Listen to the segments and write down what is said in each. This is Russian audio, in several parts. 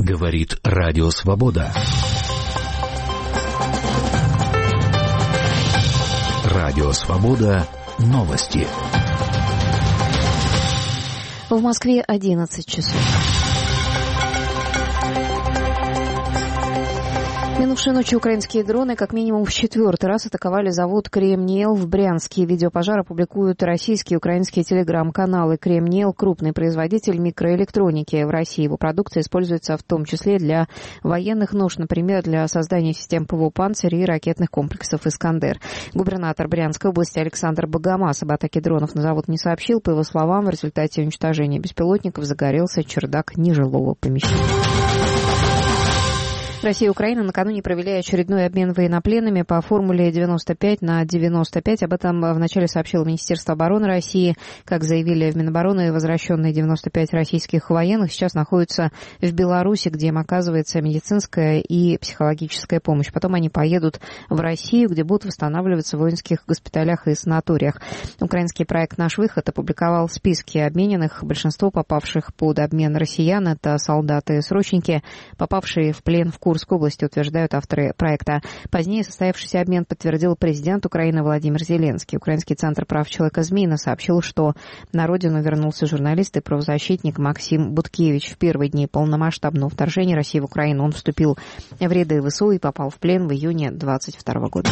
Говорит Радио Свобода. Радио Свобода. Новости. В Москве 11 часов. Минувшей ночью украинские дроны как минимум в четвертый раз атаковали завод «Кремниел» в Брянске. Видео пожара публикуют российские и украинские телеграм-каналы. «Кремниел» — крупный производитель микроэлектроники в России. Его продукция используется в том числе для военных нужд, например, для создания систем ПВО «Панцирь» и ракетных комплексов «Искандер». Губернатор Брянской области Александр Богомаз об атаке дронов на завод не сообщил. По его словам, в результате уничтожения беспилотников загорелся чердак нежилого помещения. Россия и Украина накануне провели очередной обмен военнопленными по формуле 95/95. Об этом вначале сообщило Министерство обороны России. Как заявили в Минобороны, возвращенные 95 российских военных сейчас находятся в Беларуси, где им оказывается медицинская и психологическая помощь. Потом они поедут в Россию, где будут восстанавливаться в воинских госпиталях и санаториях. Украинский проект «Наш выход» опубликовал списки обмененных. Большинство попавших под обмен россиян — это солдаты-срочники, попавшие в плен в Курской области, утверждают авторы проекта. Позднее состоявшийся обмен подтвердил президент Украины Владимир Зеленский. Украинский центр прав человека «Змеино» сообщил, что на родину вернулся журналист и правозащитник Максим Буткевич. В первые дни полномасштабного вторжения России в Украину он вступил в ряды ВСУ и попал в плен в июне 2022 года.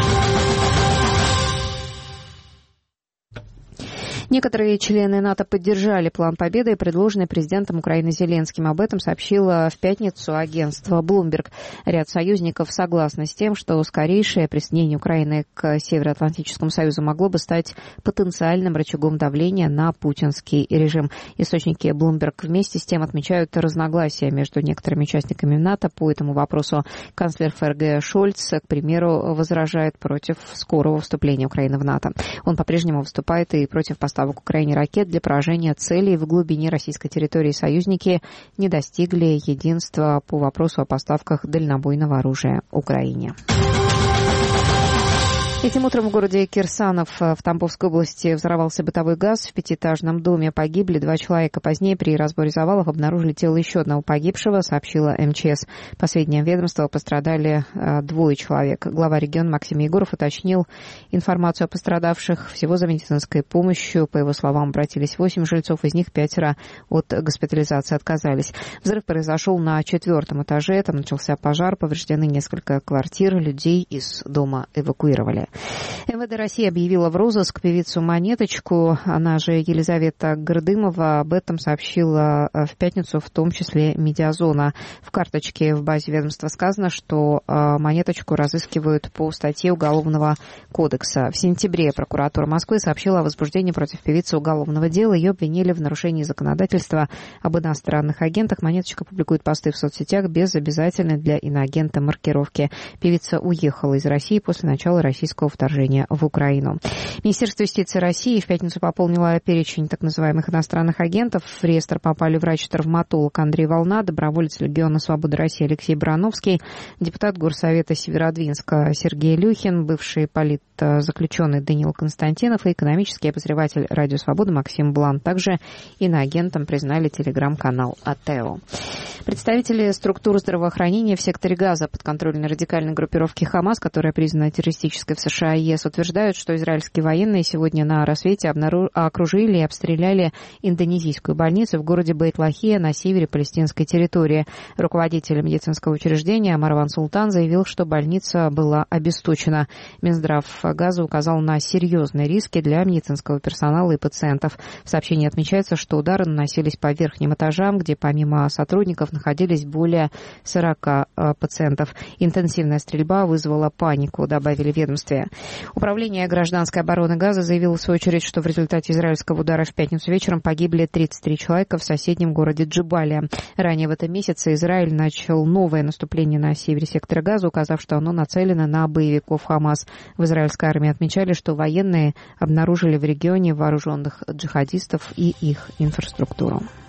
Некоторые члены НАТО поддержали план победы, предложенный президентом Украины Зеленским. Об этом сообщило в пятницу агентство Bloomberg. Ряд союзников согласны с тем, что скорейшее присоединение Украины к Североатлантическому союзу могло бы стать потенциальным рычагом давления на путинский режим. Источники Bloomberg вместе с тем отмечают разногласия между некоторыми участниками НАТО по этому вопросу. Канцлер ФРГ Шольц, к примеру, возражает против скорого вступления Украины в НАТО. Он по-прежнему выступает и против поставок Украине ракет для поражения целей в глубине российской территории. Союзники не достигли единства по вопросу о поставках дальнобойного оружия Украине. Этим утром в городе Кирсанов в Тамбовской области взорвался бытовой газ. В пятиэтажном доме погибли 2 человека. Позднее при разборе завалов обнаружили тело еще одного погибшего, сообщила МЧС. По сведениям ведомства, пострадали 2 человек. Глава региона Максим Егоров уточнил информацию о пострадавших. Всего за медицинской помощью, по его словам, обратились 8 жильцов, из них 5 от госпитализации отказались. Взрыв произошел на 4-м этаже. Там начался пожар, повреждены несколько квартир, людей из дома эвакуировали. МВД России объявила в розыск певицу Монеточку, она же Елизавета Гордымова. Об этом сообщила в пятницу, в том числе Медиазона. В карточке в базе ведомства сказано, что Монеточку разыскивают по статье Уголовного кодекса. В сентябре прокуратура Москвы сообщила о возбуждении против певицы уголовного дела. Ее обвинили в нарушении законодательства об иностранных агентах. Монеточка публикует посты в соцсетях без обязательной для иноагента маркировки. Певица уехала из России после начала российского вторжения в Украину. Министерство юстиции России в пятницу пополнило перечень так называемых иностранных агентов. В реестр попали врач-травматолог Андрей Волна, доброволец Легиона Свободы России Алексей Барановский, депутат Горсовета Северодвинска Сергей Люхин, бывший политзаключенный Даниил Константинов и экономический обозреватель Радио Свобода Максим Блан. Также иноагентом признали телеграм-канал АТЭО. Представители структур здравоохранения в секторе Газа подконтрольной радикальной группировки «Хамас», которая признана террористической в США и ЕС, утверждают, что израильские военные сегодня на рассвете окружили и обстреляли индонезийскую больницу в городе Бейт-Лахия на севере палестинской территории. Руководитель медицинского учреждения Марван Султан заявил, что больница была обесточена. Минздрав Газа указал на серьезные риски для медицинского персонала и пациентов. В сообщении отмечается, что удары наносились по верхним этажам, где помимо сотрудников находились более 40 пациентов. Интенсивная стрельба вызвала панику, добавили в ведомстве. Управление гражданской обороны Газа заявило в свою очередь, что в результате израильского удара в пятницу вечером погибли 33 человека в соседнем городе Джебалия. Ранее в этом месяце Израиль начал новое наступление на севере сектора Газа, указав, что оно нацелено на боевиков Хамас. В израильской армии отмечали, что военные обнаружили в регионе вооруженных джихадистов и их инфраструктуру.